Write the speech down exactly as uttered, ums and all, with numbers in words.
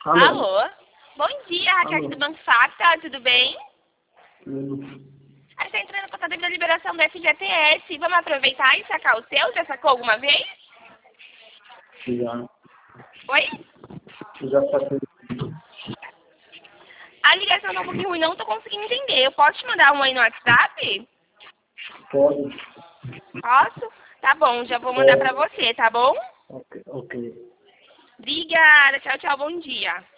Alô? Alô? Bom dia, Raquel aqui Alô? do Banco Facta, tudo bem? Tudo. A gente está entrando com a da liberação do F G T S. Vamos aproveitar e sacar o seu? Já sacou alguma vez? Já. Oi? Já passei. A ligação tá um pouquinho ruim, não tô conseguindo entender. Eu posso te mandar um aí no WhatsApp? Pode? Posso? Tá bom, já vou mandar pra você, tá bom? Ok, ok. Obrigada, tchau, tchau, bom dia.